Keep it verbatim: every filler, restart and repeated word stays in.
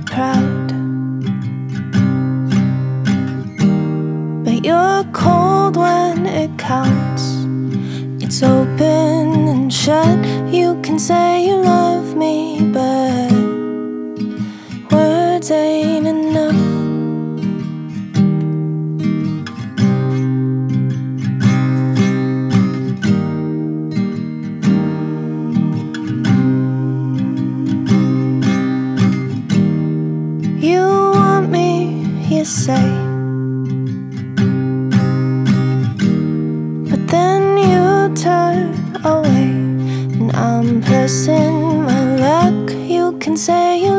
proud, but you're cold when it counts. It's open and shut. You can say you love me, but words ain't enough. You want me, you say, but then you turn away, and I'm pressing my luck. You can say you